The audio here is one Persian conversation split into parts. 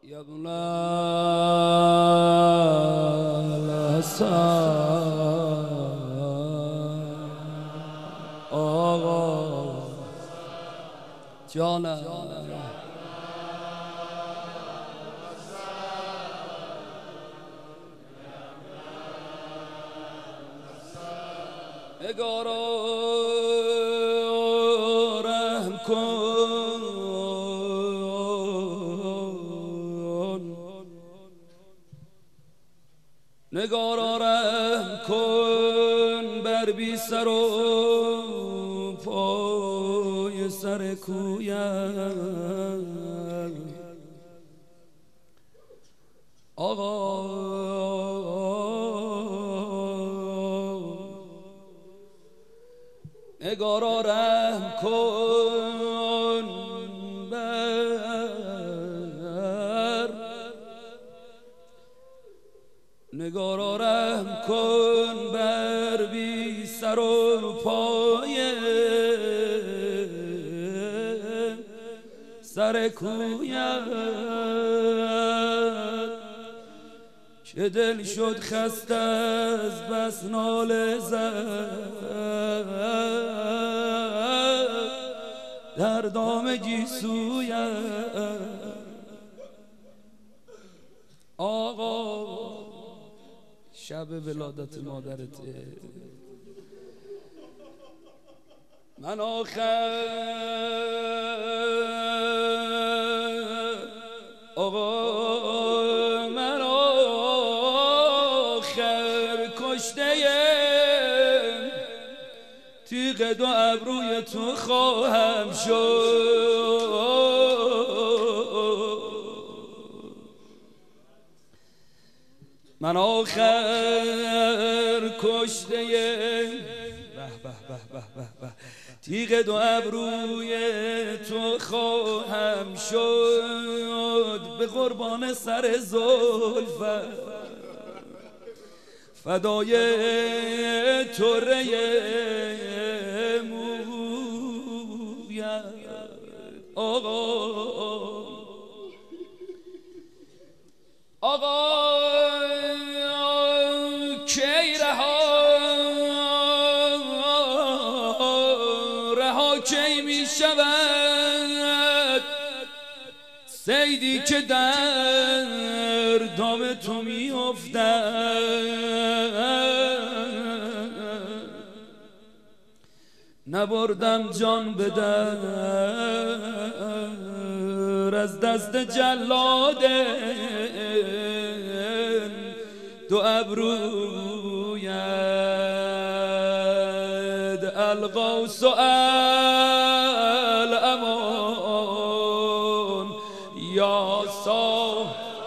یبن الحسن آقا جانم نگارا رحم کن نگارا رحم کن بر بی سر و پای سر کویم آقا نگارا رحم کن نگارا رحم کن بر بی سر و پای سر کویت که دل شد خسته از بس ناله زد در دام گیسویت آقا شب ولادت مادرته من آخر آقا من آخر کشته تیغ دو ابروی تو خواهم شد من آخر کشته تیغ دو ابروی تو خواهم شد به قربان سر زلفت فدای طره مویت آقا کی رها کی می شود صیدی که در دام تو می افتد نبردم جان به در از دست جلاد دو ابرویت القوس و الامان یا صاحب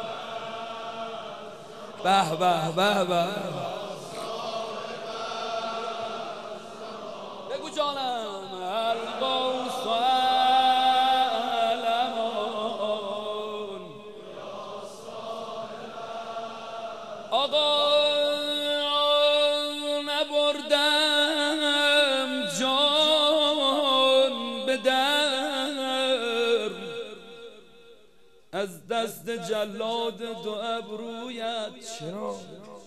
به به به به بگو جانم القوس و الامان آقا نبردم جان به در از دست جلاد دو ابرویت چرا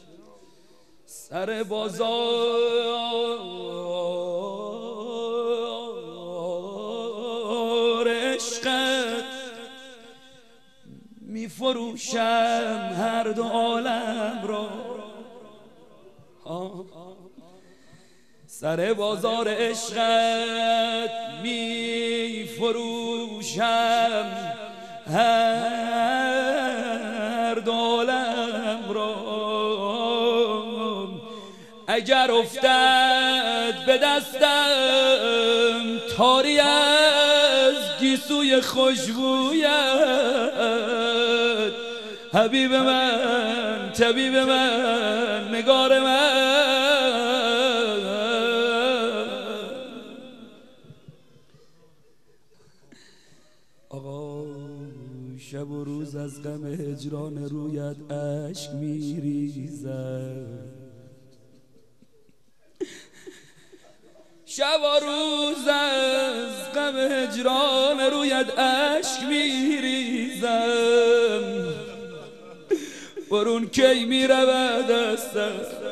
سر بازار عشقت می فروشم هر دو عالم را سر بازار عشقت می فروشم هر دو عالم را اگر افتد به دستم تاری از گیسوی خوشبویت حبیب من طبیب من نگار من آقا شب و روز از غم هجران رویت اشک میریزد شب و روز از غم هجران رویت اشک میریزم برون کی میرود از سر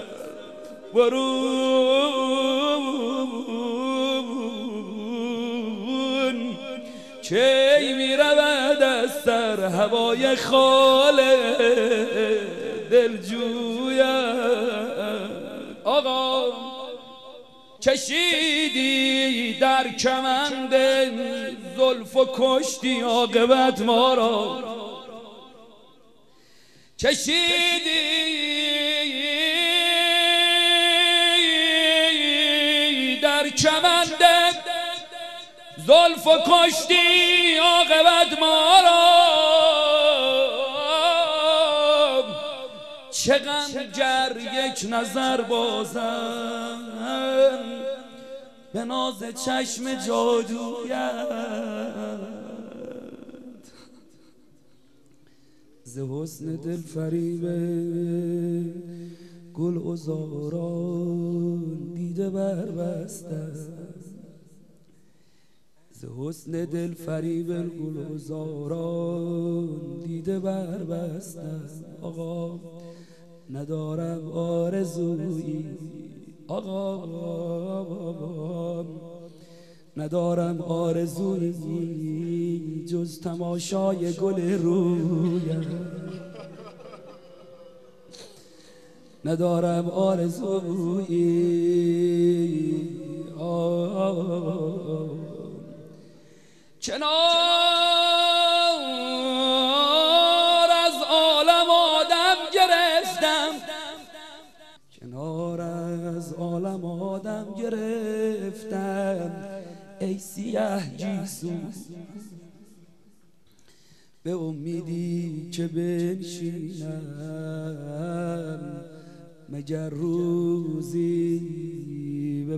برون کی میرود از سر هوای خال دلجویم آقا کشیدی در کمند زلف و کشتی عاقبت ما را کشیدی در کمند زلف و کشتی عاقبت ما را چه غمگر یک نظر بازم به ناز چشم جادویت ز حسن دل فریبه گل عذاران دیده بربسته ز حسن دل فریبه گل عذاران دیده بربسته آقا ندارم آرزویی آقا ندارم آرزویی جز تماشای گل رویم ندارم آرزویی کنار از عالم آدم گرفتم کنار از عالم آدم گرفتم ای سیاه گیسو به امیدی که بنشینم مگر روزی به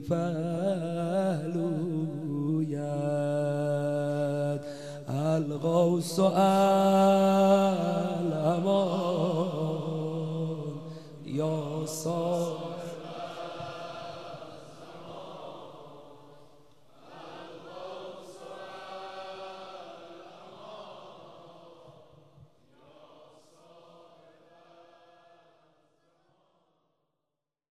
پهلویت الغوث و الامان یا